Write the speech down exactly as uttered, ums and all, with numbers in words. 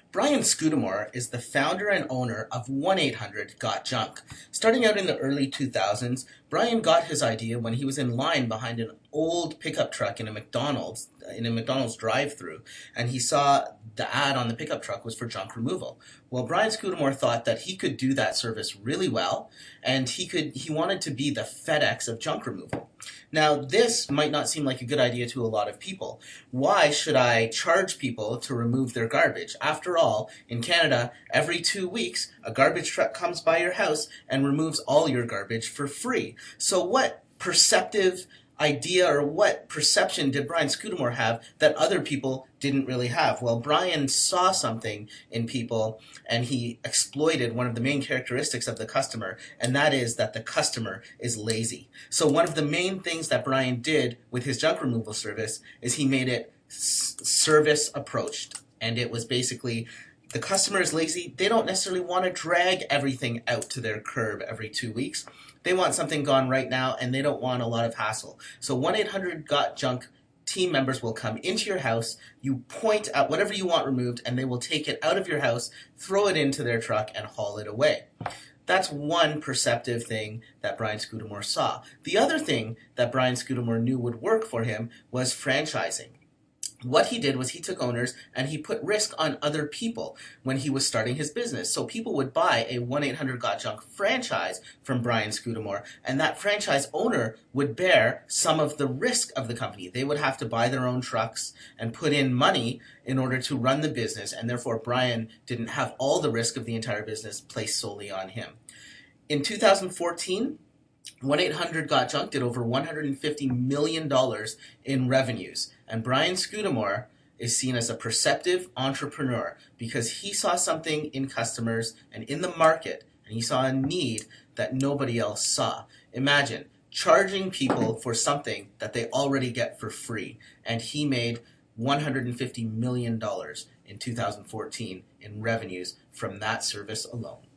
Brian Scudamore is the founder and owner of one eight hundred got junk. Starting out in the early two thousands, Brian got his idea when he was in line behind an old pickup truck in a McDonald's in a McDonald's drive-through, and he saw the ad on the pickup truck was for junk removal. Well, Brian Scudamore thought that he could do that service really well, and he could he wanted to be the FedEx of junk removal. Now, this might not seem like a good idea to a lot of people. Why should I charge people to remove their garbage? After all, in Canada, every two weeks, a garbage truck comes by your house and removes all your garbage for free. So what perceptive idea or what perception did Brian Scudamore have that other people didn't really have? Well, Brian saw something in people and he exploited one of the main characteristics of the customer, and that is that the customer is lazy. So one of the main things that Brian did with his junk removal service is he made it s- service approached, and it was basically the customer is lazy. They don't necessarily want to drag everything out to their curb every two weeks. They want something gone right now, and they don't want a lot of hassle. So one eight hundred got junk team members will come into your house, you point at whatever you want removed, and they will take it out of your house, throw it into their truck, and haul it away. That's one perceptive thing that Brian Scudamore saw. The other thing that Brian Scudamore knew would work for him was franchising. What he did was he took owners and he put risk on other people when he was starting his business. So people would buy a one eight hundred got junk franchise from Brian Scudamore, and that franchise owner would bear some of the risk of the company. They would have to buy their own trucks and put in money in order to run the business, and therefore Brian didn't have all the risk of the entire business placed solely on him. In two thousand fourteen, one eight hundred got junk did over one hundred fifty million dollars in revenues. And Brian Scudamore is seen as a perceptive entrepreneur because he saw something in customers and in the market, and he saw a need that nobody else saw. Imagine charging people for something that they already get for free. And he made one hundred fifty million dollars in two thousand fourteen in revenues from that service alone.